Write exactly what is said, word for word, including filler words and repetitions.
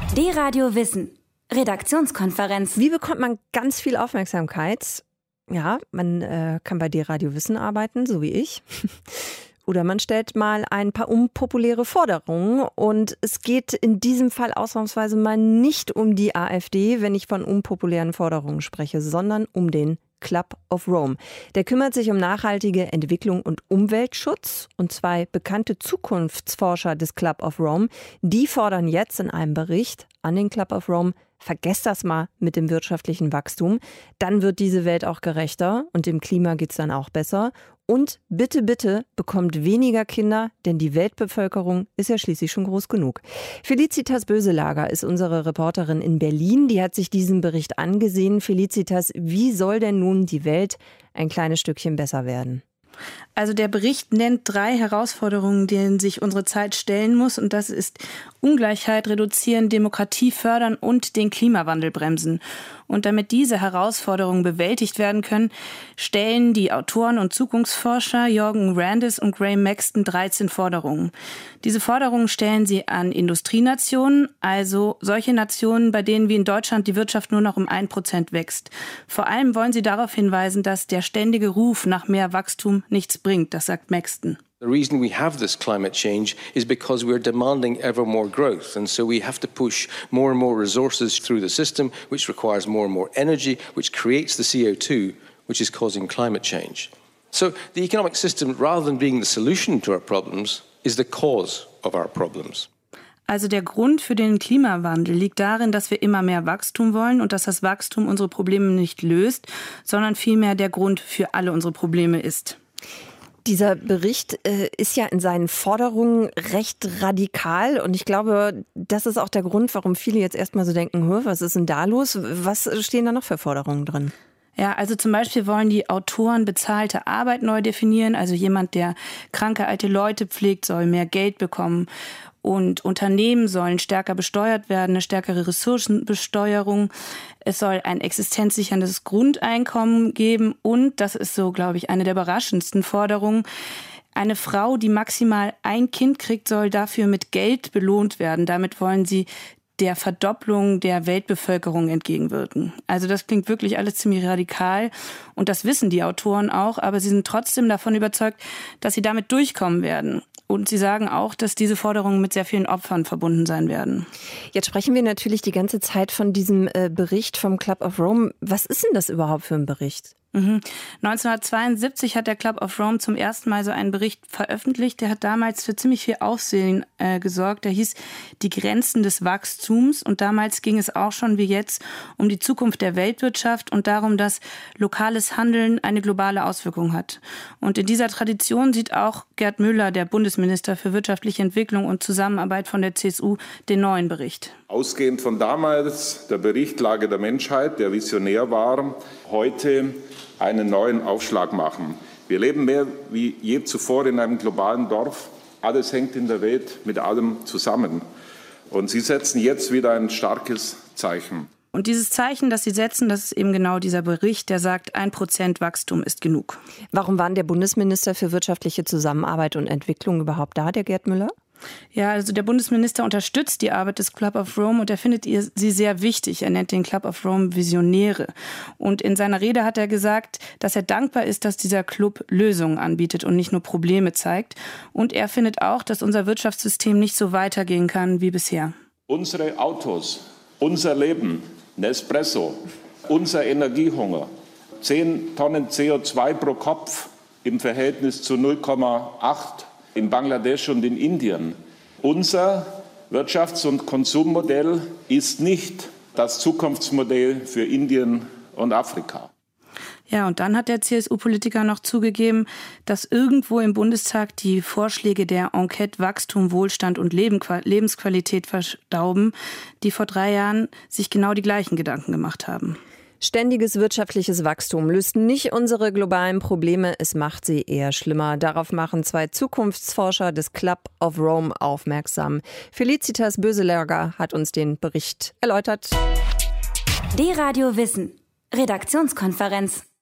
D-Radio Wissen. Redaktionskonferenz. Wie bekommt man ganz viel Aufmerksamkeit? Ja, man äh, kann bei D-Radio Wissen arbeiten, so wie ich. Oder man stellt mal ein paar unpopuläre Forderungen. Und es geht in diesem Fall ausnahmsweise mal nicht um die AfD, wenn ich von unpopulären Forderungen spreche, sondern um den Club of Rome. Der kümmert sich um nachhaltige Entwicklung und Umweltschutz. Und zwei bekannte Zukunftsforscher des Club of Rome, die fordern jetzt in einem Bericht an den Club of Rome: Vergesst das mal mit dem wirtschaftlichen Wachstum. Dann wird diese Welt auch gerechter und dem Klima geht's dann auch besser. Und bitte, bitte bekommt weniger Kinder, denn die Weltbevölkerung ist ja schließlich schon groß genug. Felicitas Böselager ist unsere Reporterin in Berlin. Die hat sich diesen Bericht angesehen. Felicitas, wie soll denn nun die Welt ein kleines Stückchen besser werden? Also der Bericht nennt drei Herausforderungen, denen sich unsere Zeit stellen muss. Und das ist Ungleichheit reduzieren, Demokratie fördern und den Klimawandel bremsen. Und damit diese Herausforderungen bewältigt werden können, stellen die Autoren und Zukunftsforscher Jorgen Randis und Graham Maxton dreizehn Forderungen. Diese Forderungen stellen sie an Industrienationen, also solche Nationen, bei denen wie in Deutschland die Wirtschaft nur noch um ein Prozent wächst. Vor allem wollen sie darauf hinweisen, dass der ständige Ruf nach mehr Wachstum nichts bringt, das sagt Maxton. The reason we have this climate change is because we're demanding ever more growth. And so we have to push more and more resources through the system, which requires more and more energy, which creates the C O two, which is causing climate change. So the economic system, rather than being the solution to our problems, is the cause of our problems. Also der Grund für den Klimawandel liegt darin, dass wir immer mehr Wachstum wollen und dass das Wachstum unsere Probleme nicht löst, sondern vielmehr der Grund für alle unsere Probleme ist. Dieser Bericht äh, ist ja in seinen Forderungen recht radikal und ich glaube, das ist auch der Grund, warum viele jetzt erstmal so denken, was ist denn da los? Was stehen da noch für Forderungen drin? Ja, also zum Beispiel wollen die Autoren bezahlte Arbeit neu definieren. Also jemand, der kranke alte Leute pflegt, soll mehr Geld bekommen. Und Unternehmen sollen stärker besteuert werden, eine stärkere Ressourcenbesteuerung. Es soll ein existenzsicherndes Grundeinkommen geben. Und, das ist so, glaube ich, eine der überraschendsten Forderungen, eine Frau, die maximal ein Kind kriegt, soll dafür mit Geld belohnt werden. Damit wollen sie der Verdopplung der Weltbevölkerung entgegenwirken. Also das klingt wirklich alles ziemlich radikal und das wissen die Autoren auch, aber sie sind trotzdem davon überzeugt, dass sie damit durchkommen werden. Und sie sagen auch, dass diese Forderungen mit sehr vielen Opfern verbunden sein werden. Jetzt sprechen wir natürlich die ganze Zeit von diesem äh, Bericht vom Club of Rome. Was ist denn das überhaupt für ein Bericht? Mhm. neunzehnhundertzweiundsiebzig hat der Club of Rome zum ersten Mal so einen Bericht veröffentlicht. Der hat damals für ziemlich viel Aufsehen äh, gesorgt. Der hieß Die Grenzen des Wachstums. Und damals ging es auch schon wie jetzt um die Zukunft der Weltwirtschaft und darum, dass lokales Handeln eine globale Auswirkung hat. Und in dieser Tradition sieht auch Gerd Müller, der Bundesminister für wirtschaftliche Entwicklung und Zusammenarbeit von der C S U, den neuen Bericht. Ausgehend von damals, der Bericht Lage der Menschheit, der visionär war, heute einen neuen Aufschlag machen. Wir leben mehr wie je zuvor in einem globalen Dorf. Alles hängt in der Welt mit allem zusammen. Und Sie setzen jetzt wieder ein starkes Zeichen. Und dieses Zeichen, das Sie setzen, das ist eben genau dieser Bericht, der sagt, ein Prozent Wachstum ist genug. Warum war der Bundesminister für wirtschaftliche Zusammenarbeit und Entwicklung überhaupt da, der Gerd Müller? Ja, also der Bundesminister unterstützt die Arbeit des Club of Rome und er findet sie sehr wichtig. Er nennt den Club of Rome Visionäre. Und in seiner Rede hat er gesagt, dass er dankbar ist, dass dieser Club Lösungen anbietet und nicht nur Probleme zeigt. Und er findet auch, dass unser Wirtschaftssystem nicht so weitergehen kann wie bisher. Unsere Autos, unser Leben, Nespresso, unser Energiehunger, zehn Tonnen C O zwei pro Kopf im Verhältnis zu null Komma acht in Bangladesch und in Indien. Unser Wirtschafts- und Konsummodell ist nicht das Zukunftsmodell für Indien und Afrika. Ja, und dann hat der C S U-Politiker noch zugegeben, dass irgendwo im Bundestag die Vorschläge der Enquete Wachstum, Wohlstand und Lebensqualität verstauben, die vor drei Jahren sich genau die gleichen Gedanken gemacht haben. Ständiges wirtschaftliches Wachstum löst nicht unsere globalen Probleme, es macht sie eher schlimmer. Darauf machen zwei Zukunftsforscher des Club of Rome aufmerksam. Felicitas Böselager hat uns den Bericht erläutert. D-Radio Wissen. Redaktionskonferenz.